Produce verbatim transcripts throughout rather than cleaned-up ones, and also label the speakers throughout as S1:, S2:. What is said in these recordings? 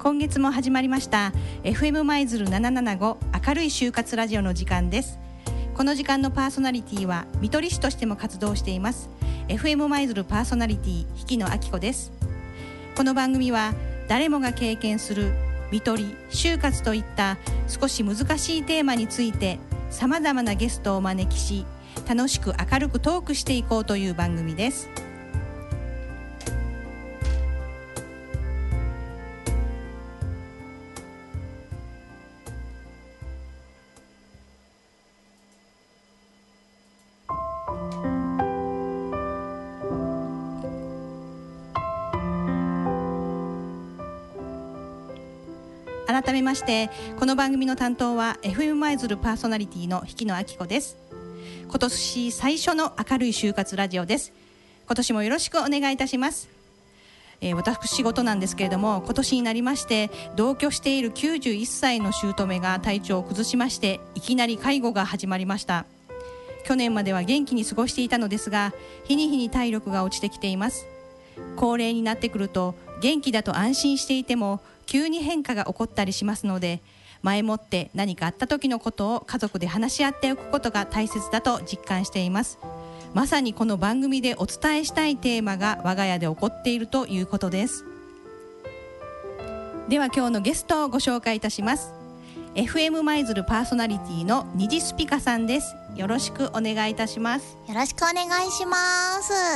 S1: 今月も始まりました エフエム 舞鶴ななななご明るい就活ラジオの時間です。この時間のパーソナリティは看取り師としても活動しています エフエム 舞鶴パーソナリティ引野明子です。この番組は誰もが経験する看取り、就活といった少し難しいテーマについてさまざまなゲストをお招きし、楽しく明るくトークしていこうという番組です。改めましてこの番組の担当は エフエム 舞鶴パーソナリティの引野明子です。今年最初の明るい就活ラジオです。今年もよろしくお願いいたします。えー、私事なんですけれども、今年になりまして同居しているきゅうじゅういっさいの姑が体調を崩しまして、いきなり介護が始まりました。去年までは元気に過ごしていたのですが、日に日に体力が落ちてきています。高齢になってくると元気だと安心していても急に変化が起こったりしますので、前もって何かあった時のことを家族で話し合っておくことが大切だと実感しています。まさにこの番組でお伝えしたいテーマが我が家で起こっているということです。では今日のゲストをご紹介いたします。 エフエム 舞鶴パーソナリティの虹スピカさんです。よろしくお願いいたします。
S2: よろしくお願いします。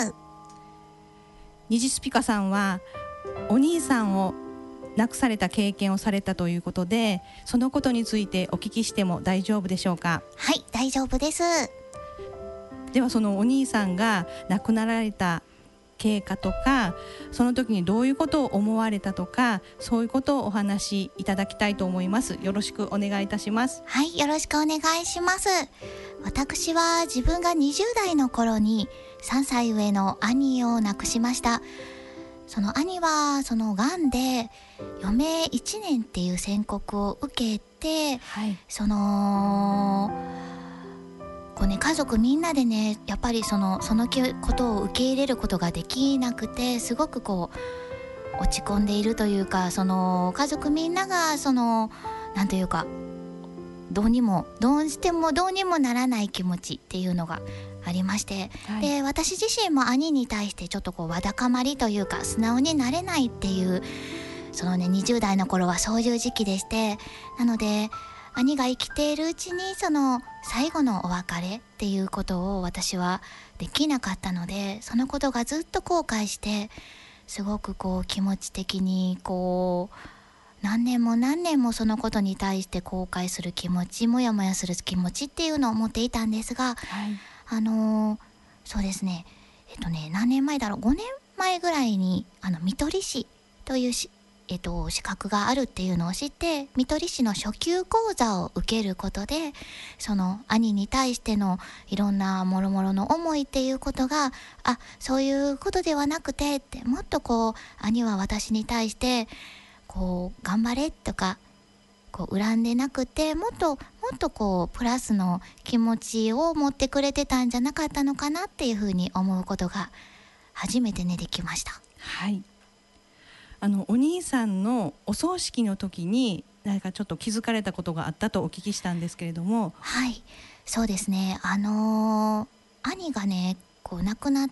S1: 虹スピカさんはお兄さんを亡くされた経験をされたということで、そのことについてお聞きしても大丈夫でしょうか？
S2: はい、大丈夫です。
S1: ではそのお兄さんが亡くなられた経過とか、その時にどういうことを思われたとか、そういうことをお話しいただきたいと思います。よろしくお願いいたします。
S2: はい、よろしくお願いします。私は自分がにじゅう代の頃にさんさい上の兄を亡くしました。その兄はそのがんで余命いちねんっていう宣告を受けて、
S1: はい、
S2: そのこうね、家族みんなでね、やっぱりそのそのことを受け入れることができなくて、すごくこう落ち込んでいるというか、その家族みんながそのなんというか、どうにもどうしてもどうにもならない気持ちっていうのがありまして、はい、で私自身も兄に対してちょっとこうわだかまりというか、素直になれないっていう、そのねにじゅう代の頃はそういう時期でして、なので兄が生きているうちにその最後のお別れっていうことを私はできなかったので、そのことがずっと後悔して、すごくこう気持ち的にこう何年も何年もそのことに対して後悔する気持ち、もやもやする気持ちっていうのを持っていたんですが、はい、あのー、そうですねえっとね何年前だろう、ごねんまえぐらいにあの看取り師というしえっと、資格があるっていうのを知って、看取り師の初級講座を受けることで、その兄に対してのいろんなもろもろの思いっていうことが、あ、そういうことではなくてって、もっとこう兄は私に対してこう頑張れとか、こう恨んでなくて、もっともっとこうプラスの気持ちを持ってくれてたんじゃなかったのかなっていうふうに思うことが初めてねできました。
S1: はい、あのお兄さんのお葬式の時に何かちょっと気づかれたことがあったとお聞きしたんですけれども。
S2: はい、そうですね、あのー、兄がねこう亡くなって、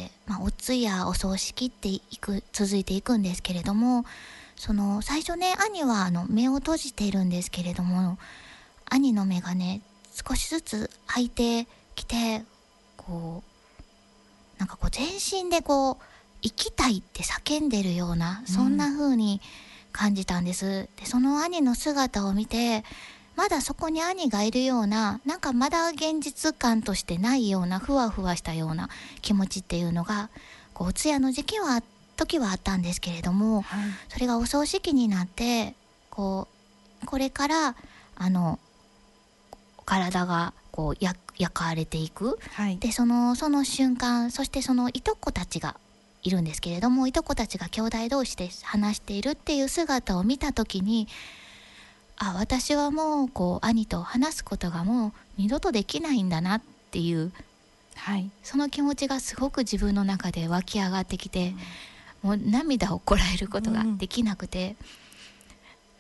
S2: まあ、お通夜お葬式っていく続いていくんですけれども、その最初ね兄はあの目を閉じているんですけれども、兄の目がね少しずつ開いてきて、こうなんかこう全身でこう生きたいって叫んでるような、そんな風に感じたんです、うん、でその兄の姿を見て、まだそこに兄がいるような、なんかまだ現実感としてないような、ふわふわしたような気持ちっていうのがこう通夜の時期は時はあったんですけれども、はい、それがお葬式になってこうこれからあの体がこう焼かれていく、はい、でそのその瞬間、そしてそのいとこたちがいるんですけれども、いとこたちが兄弟同士で話しているっていう姿を見た時に、あ、私はもうこう兄と話すことがもう二度とできないんだなっていう、はい、その気持ちがすごく自分の中で湧き上がってきて、うん、もう涙をこらえることができなくて、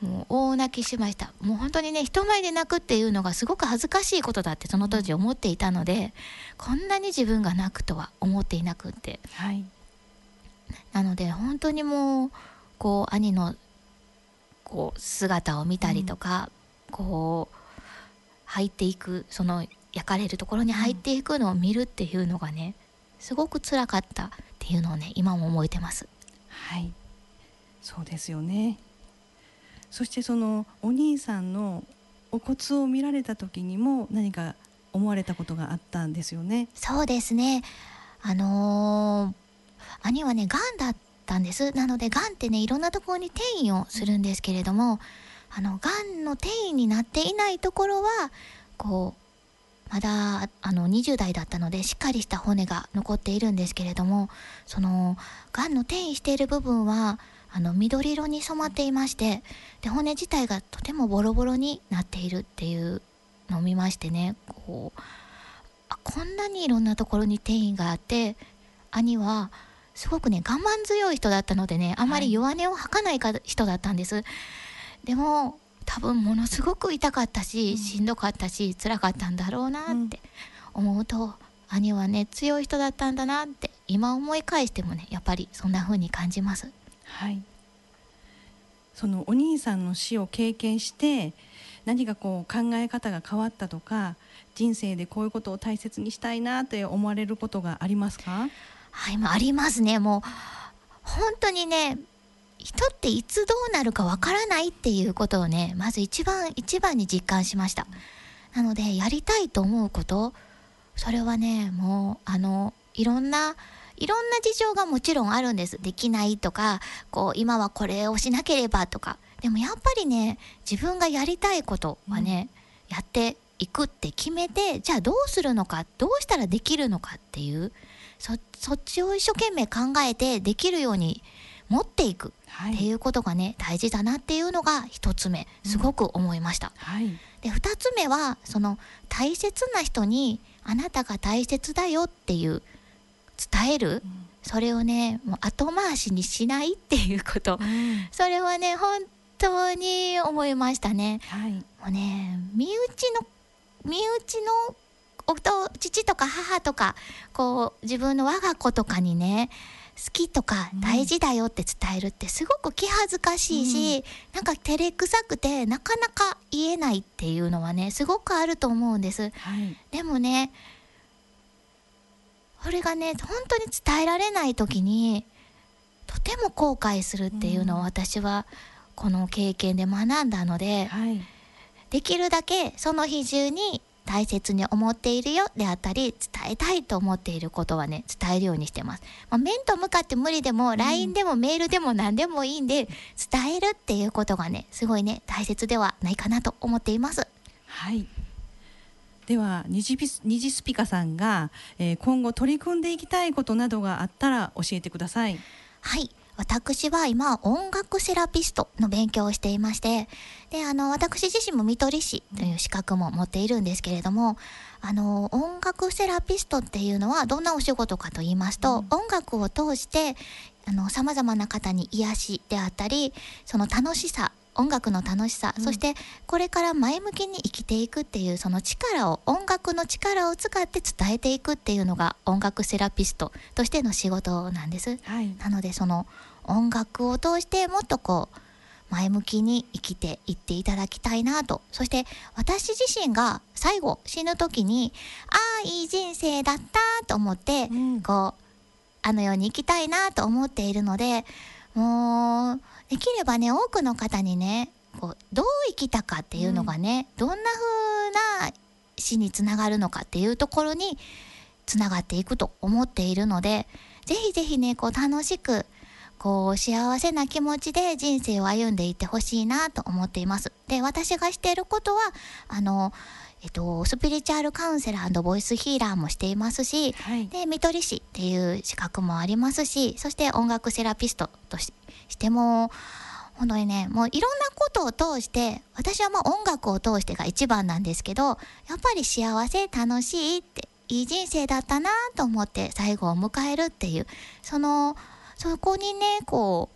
S2: もう大泣きしました。もう本当にね、人前で泣くっていうのがすごく恥ずかしいことだってその当時思っていたので、こんなに自分が泣くとは思っていなくって、
S1: はい、
S2: なので本当にもうこう兄のこう姿を見たりとか、うん、こう入っていく、その焼かれるところに入っていくのを見るっていうのがね、すごく辛かったっていうのをね、今も覚えてます。
S1: はい、そうですよね。そしてそのお兄さんのお骨を見られた時にも何か思われたことがあったんですよね。
S2: そうですね、あのー、兄はねがんだったんです。なのでがんってね、いろんなところに転移をするんですけれども、あのがんの転移になっていないところはこうまだあのにじゅう代だったのでしっかりした骨が残っているんですけれども、そのがんの転移している部分はあの緑色に染まっていまして、で骨自体がとてもボロボロになっているっていうのを見ましてね、こうあこんなにいろんなところに転移があって、兄はすごくね我慢強い人だったのでね、あまり弱音を吐かないか人だったんです、はい、でも多分ものすごく痛かったし、うん、しんどかったし辛かったんだろうなって思うと、うん、兄はね強い人だったんだなって今思い返してもね、やっぱりそんな風に感じます。
S1: はい、そのお兄さんの死を経験して何かこう考え方が変わったとか、人生でこういうことを大切にしたいなって思われることがありますか？
S2: はい、もうありますね。もう本当にね、人っていつどうなるかわからないっていうことをね、まず一番一番に実感しました。なのでやりたいと思うこと、それはね、もうあのいろんないろんな事情がもちろんあるんです。できないとか、こう今はこれをしなければとか。でもやっぱりね、自分がやりたいことはね、うん、やっていくって決めて、じゃあどうするのか、どうしたらできるのかっていう、そ、そっちを一生懸命考えてできるように持っていくっていうことがね、はい、大事だなっていうのが一つ目、すごく思いました。うん、はい、で二つ目は、その大切な人にあなたが大切だよっていう伝える、うん、それをねもう後回しにしないっていうこと、うん、それはね本当に思いましたね。はい、もうね身内の身内のお父とか母とかこう自分の我が子とかにね好きとか大事だよって伝えるってすごく気恥ずかしいし、うん、なんか照れくさくてなかなか言えないっていうのはねすごくあると思うんです。はい、でもねこれがね本当に伝えられない時にとても後悔するっていうのを私はこの経験で学んだので、はい、できるだけその日中に大切に思っているよであったり伝えたいと思っていることはね伝えるようにしてます。まあ、面と向かって無理でも、うん、ライン でもメールでも何でもいいんで伝えるっていうことがねすごいね大切ではないかなと思っています。
S1: はい、ではにじスピカさんが、えー、今後取り組んでいきたいことなどがあったら教えてください。
S2: はい、私は今音楽セラピストの勉強をしていまして、であの私自身も看取り師という資格も持っているんですけれども、あの音楽セラピストっていうのはどんなお仕事かと言いますと、うん、音楽を通してあの様々な方に癒しであったりその楽しさ、音楽の楽しさ、うん、そしてこれから前向きに生きていくっていうその力を音楽の力を使って伝えていくっていうのが音楽セラピストとしての仕事なんです。はい、なのでその音楽を通してもっとこう前向きに生きていっていただきたいなと、そして私自身が最後死ぬ時にああいい人生だったと思って、うん、こうあのように生きたいなと思っているので、もうできればね多くの方にねこうどう生きたかっていうのがね、うん、どんな風な死につながるのかっていうところにつながっていくと思っているので、ぜひぜひねこう楽しくこう幸せな気持ちで人生を歩んでいってほしいなと思っています。で私がしていることはあのえっと、スピリチュアルカウンセラー&ボイスヒーラーもしていますし、はい、で看取り師っていう資格もありますし、そして音楽セラピストとし、しても本当にねもういろんなことを通して、私はまあ音楽を通してが一番なんですけど、やっぱり幸せ楽しいっていい人生だったなと思って最後を迎えるっていうそのそこにねこう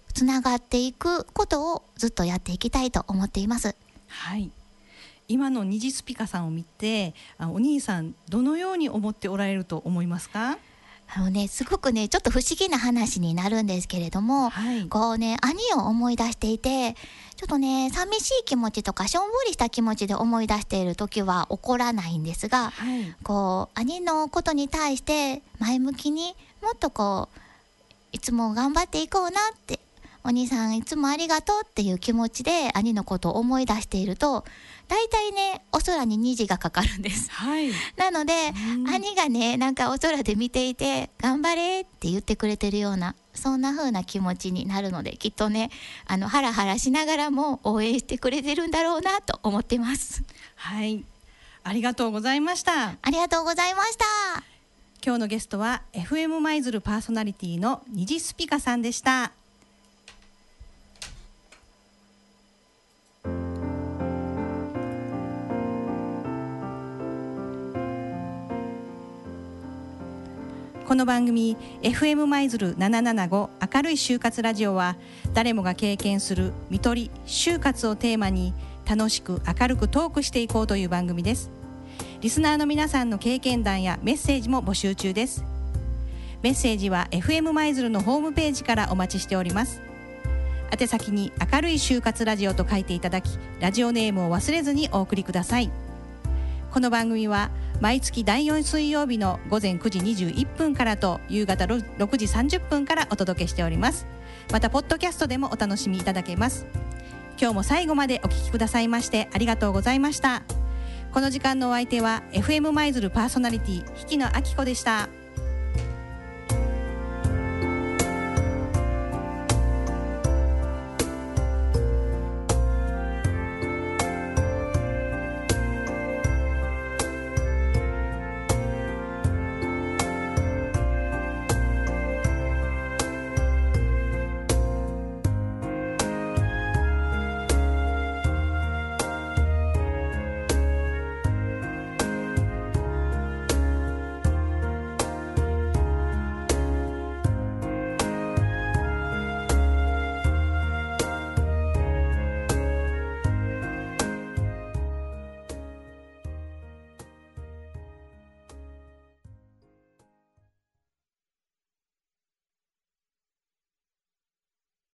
S2: つながっていくことをずっとやっていきたいと思っています。
S1: はい、今の虹スピカさんを見て、あお兄さんどのように思っておられると思いますか？
S2: あのね、すごくねちょっと不思議な話になるんですけれども、
S1: はい、
S2: こうね兄を思い出していて、ちょっとね寂しい気持ちとかしょんぼりした気持ちで思い出している時は起こらないんですが、
S1: はい、
S2: こう兄のことに対して前向きにもっとこういつも頑張っていこうなって、お兄さんいつもありがとうっていう気持ちで兄のことを思い出していると、だいたいねお空に虹がかかるんです、
S1: はい、
S2: なので、
S1: うん、
S2: 兄がねなんかお空で見ていて頑張れって言ってくれてるような、そんな風な気持ちになるので、きっとねあのハラハラしながらも応援してくれてるんだろうなと思ってます。
S1: はい、ありがとうございました。
S2: ありがとうございました。
S1: 今日のゲストは エフエム 舞鶴パーソナリティの虹スピカさんでした。この番組 エフエム 舞鶴ななななご明るい就活ラジオは、誰もが経験する看取り就活をテーマに楽しく明るくトークしていこうという番組です。リスナーの皆さんの経験談やメッセージも募集中です。メッセージは エフエム 舞鶴のホームページからお待ちしております。宛先に明るい就活ラジオと書いていただき、ラジオネームを忘れずにお送りください。この番組は毎月だいよん水曜日のごぜんくじにじゅういっぷんからと夕方ろくじさんじゅっぷんからお届けしております。またポッドキャストでもお楽しみいただけます。今日も最後までお聞きくださいましてありがとうございました。この時間のお相手は エフエム 舞鶴パーソナリティ引野明子でした。